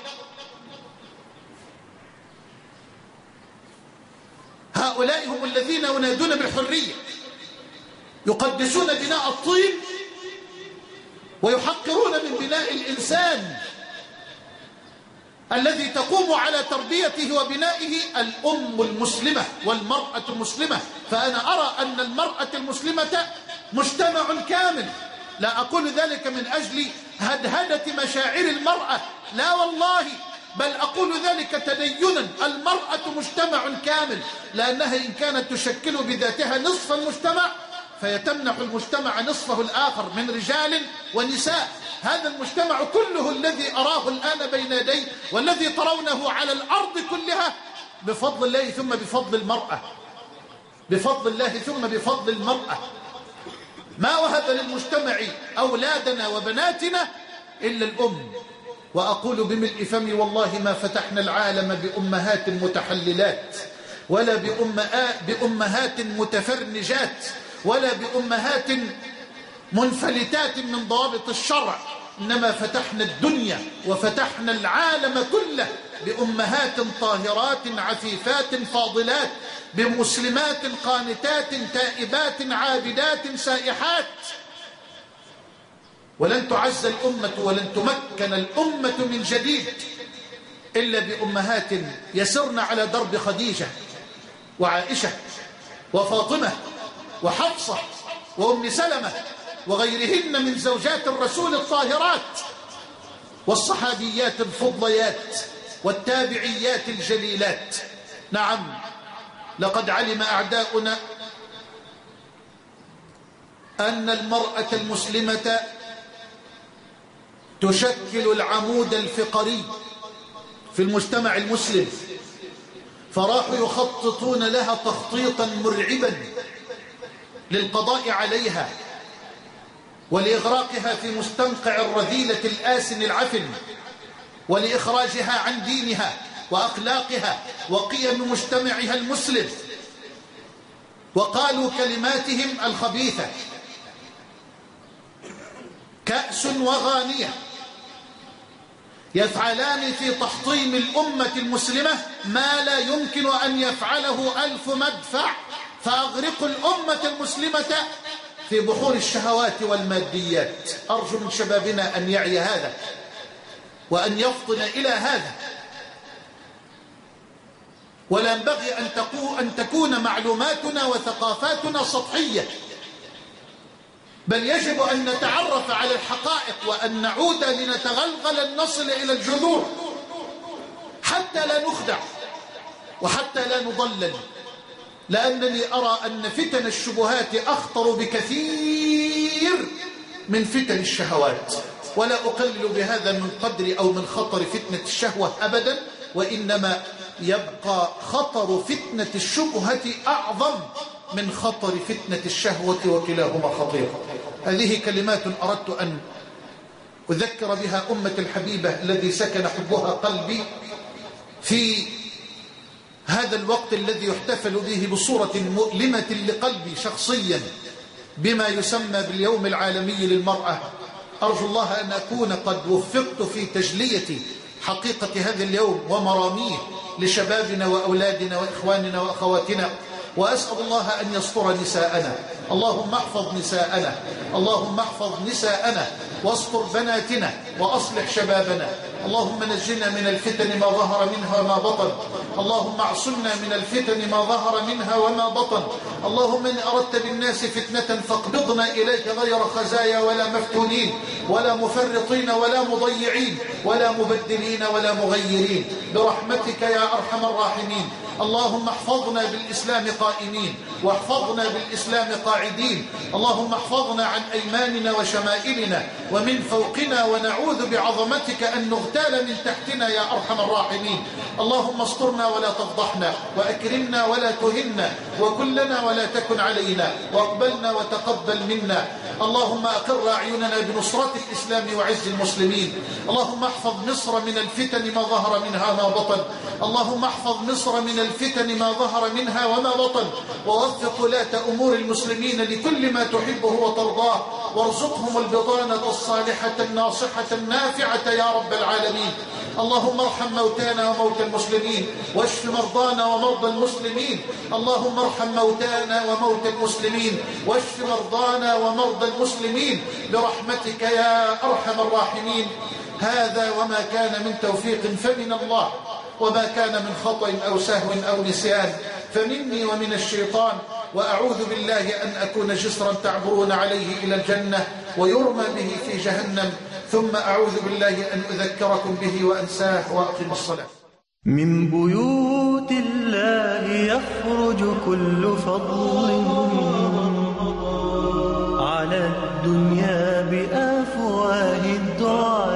هؤلاء هم الذين ينادون بالحرية، يقدسون بناء الطين ويحقرون من بناء الإنسان الذي تقوم على تربيته وبنائه الأم المسلمة والمرأة المسلمة. فأنا أرى أن المرأة المسلمة مجتمع كامل، لا أقول ذلك من أجل هدهدة مشاعر المرأة، لا والله، بل أقول ذلك تدينا. المرأة مجتمع كامل، لأنها إن كانت تشكل بذاتها نصف المجتمع فهي تمنح المجتمع نصفه الآخر من رجال ونساء. هذا المجتمع كله الذي أراه الآن بين يدي والذي ترونه على الأرض كلها بفضل الله ثم بفضل المرأة، بفضل الله ثم بفضل المرأة. ما وهب للمجتمع أولادنا وبناتنا إلا الأم. وأقول بملء فمي والله ما فتحنا العالم بأمهات متحللات ولا بأمهات متفرنجات ولا بأمهات منفلتات من ضوابط الشرع، إنما فتحنا الدنيا وفتحنا العالم كله بأمهات طاهرات عفيفات فاضلات، بمسلمات قانتات تائبات عابدات سائحات. ولن تعز الأمة ولن تمكن الأمة من جديد إلا بأمهات يسرن على درب خديجة وعائشة وفاطمة وحفصة وأم سلمة وغيرهن من زوجات الرسول الطاهرات، والصحابيات الفضليات والتابعيات الجليلات. نعم، لقد علم أعداؤنا أن المرأة المسلمة تشكل العمود الفقري في المجتمع المسلم، فراحوا يخططون لها تخطيطا مرعبا للقضاء عليها ولإغراقها في مستنقع الرذيلة الآسن العفن، ولإخراجها عن دينها وأخلاقها وقيم مجتمعها المسلم. وقالوا كلماتهم الخبيثة: كأس وغانية، يفعلان في تحطيم الأمة المسلمة ما لا يمكن أن يفعله 1000 مدفع، فأغرقوا الأمة المسلمة في بحور الشهوات والماديات. أرجو من شبابنا أن يعي هذا وأن يفطن إلى هذا، ولا ينبغي أن تكون معلوماتنا وثقافاتنا سطحية، بل يجب أن نتعرف على الحقائق وأن نعود لنتغلغل نصل إلى الجذور حتى لا نخدع وحتى لا نضلل، لأنني أرى أن فتن الشبهات أخطر بكثير من فتن الشهوات، ولا أقلل بهذا من قدر أو من خطر فتنة الشهوة أبدا، وإنما يبقى خطر فتنة الشبهة أعظم من خطر فتنة الشهوة، وكلاهما خطير. هذه كلمات أردت أن أذكر بها أمة الحبيبة الذي سكن حبها قلبي في هذا الوقت الذي يحتفل به بصورة مؤلمة لقلبي شخصيا بما يسمى باليوم العالمي للمرأة. أرجو الله أن أكون قد وفقت في تجلية حقيقة هذا اليوم ومراميه لشبابنا وأولادنا وإخواننا وأخواتنا، وأسأل الله أن يستر نساءنا. اللهم احفظ نساءنا، اللهم احفظ نساءنا واستر بناتنا وأصلح شبابنا. اللهم نجنا من الفتن ما ظهر منها وما بطن، اللهم اعصمنا من الفتن ما ظهر منها وما بطن. اللهم إن أردت بالناس فتنة فاقبضنا إليك غير خزايا ولا مفتونين ولا مفرطين ولا مضيعين ولا مبدلين ولا مغيرين، برحمتك يا أرحم الراحمين. اللهم احفظنا بالإسلام قائمين واحفظنا بالإسلام قاعدين. اللهم احفظنا عن أيماننا وشمائلنا ومن فوقنا، ونعوذ بعظمتك أن نغتال من تحتنا يا أرحم الراحمين. اللهم استرنا ولا تفضحنا، وأكرمنا ولا تهنا، وكلنا ولا تكن علينا، واقبلنا وتقبل منا. اللهم أقر أعيننا بنصرة الإسلام وعز المسلمين. اللهم احفظ مصر من الفتن ما ظهر منها وما بطن، اللهم احفظ مصر من الفتن ما ظهر منها وما بطن، ووفق ولاة أمور المسلمين لكل ما تحبه وترضاه، وارزقهم البطانة الصالحة الناصحة النافعة يا رب العالمين. اللهم ارحم موتانا وموتى المسلمين، واشف مرضانا ومرضى المسلمين. اللهم ارحم موتانا وموتى المسلمين، واشف مرضانا ومرضى المسلمين برحمتك يا أرحم الراحمين. هذا وما كان من توفيق فمن الله، وما كان من خطأ أو سهو أو نسيان فمني ومن الشيطان، وأعوذ بالله أن أكون جسرا تعبرون عليه إلى الجنة ويرمى به في جهنم، ثم أعوذ بالله أن أذكركم به وأنساه وأقم الصلاة. من بيوت الله يخرج كل فضل على الدنيا بأفواه الدعاء.